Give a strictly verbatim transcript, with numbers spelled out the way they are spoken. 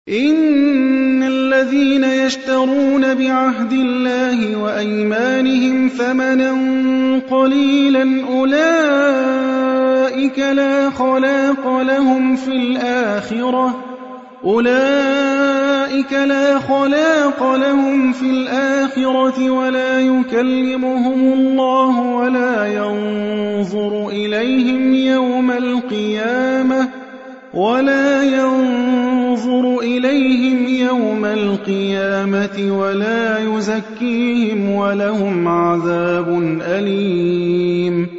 إِنَّ الَّذِينَ يَشْتَرُونَ بِعَهْدِ اللَّهِ وَأَيْمَانِهِمْ ثَمَنًا قَلِيلًا أُولَئِكَ لَا خَلَاقَ لَهُمْ فِي الْآخِرَةِ أُولَئِكَ لا خلاق لهم في الآخرة ولا يكلمهم الله ولا ينظر إليهم يوم القيامة ولا ينظر إليهم يوم القيامة ولا يزكيهم ولهم عذاب أليم